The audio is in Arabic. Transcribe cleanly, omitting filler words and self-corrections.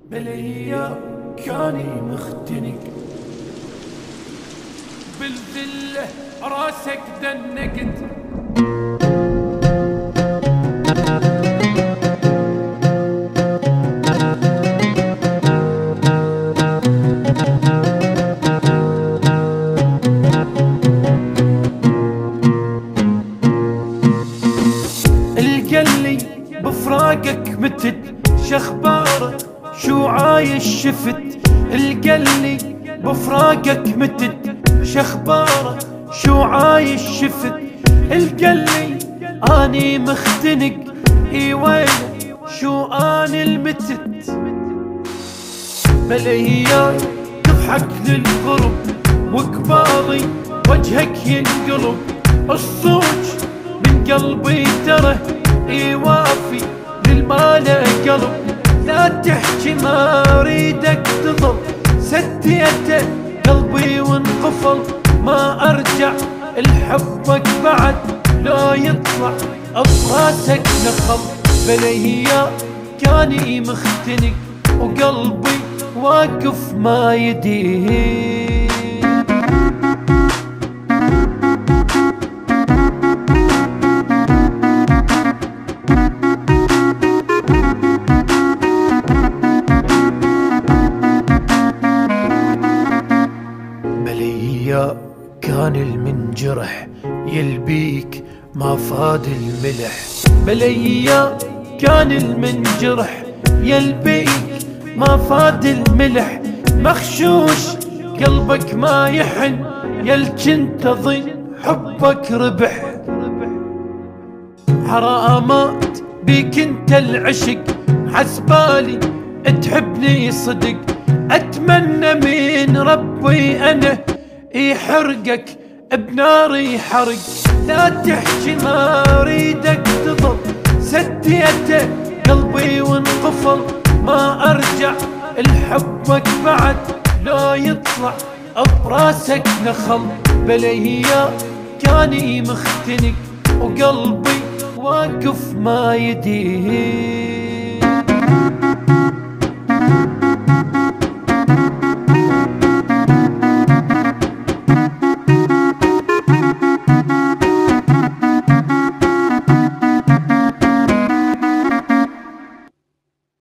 بالايام كاني مختنق بالذله راسك دنقت. القلي بفراقك متت شخبارك شو عايش شفت. القلي بفراقك متت شخبارك شو عايش شفت. القلي اني مختنق اي ويلك شو اني المتت. بالايام تضحك للغرب وقبالي وجهك ينقلب. الصوج من قلبي ترى يوافي للمال قلب. لا تحكي ما اريدك تظل سديته قلبي وانقفل. ما ارجع لحبك بعد لا يطلع براسك نخل. بالايام كاني مختنق وقلبي واقف ما يديه. بالايام كان المنجرح يلبيك ما فاد الملح. بالايام كان المنجرح يلبيك ما فاد الملح. مخشوش قلبك ما يحن يلجن تظن حبك ربح. حرامات بيك انت العشق حسبالي تحبني صدق. اتمنى من ربي انا يحرقك بنار يحرق. لا تحكي ما اريدك تظل سديته قلبي وانقفل. ما ارجع لحبك بعد لا يطلع براسك نخل. بالايام كاني مختنق وقلبي واقف ما يديه.